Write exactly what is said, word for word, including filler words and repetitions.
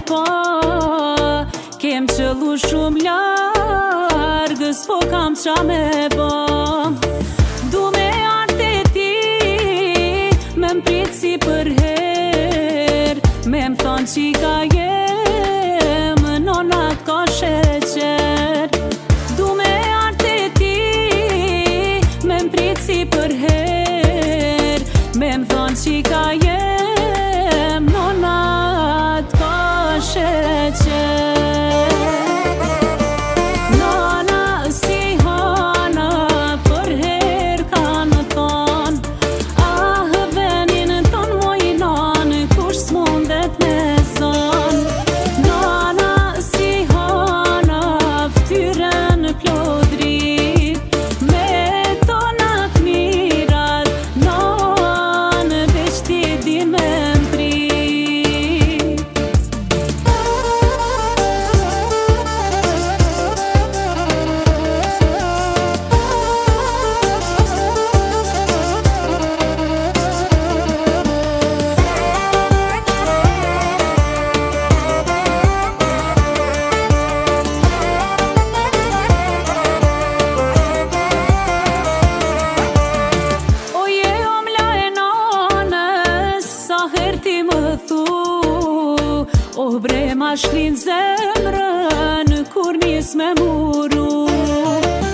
pa, kem qëllu shumë largë, s'po kam qa me ba. Du me arte ti, me m'prit si për her, me m'thon qika jem, nonat ka sheqer. Du me arte ti, me m'prit si për her, me m'thon qika jem, nonat ka sheqer. Nona si hana për her kanë thon, ah venin ton mojnan kush s'mundet me zon. Nona si hana ftyren plodrit, me tonat mirat, non veç ti din me m'prit. Oje o m'la e nanës, sa her ti më thu, oh bre ma shklin zemrën, kur nis me muru.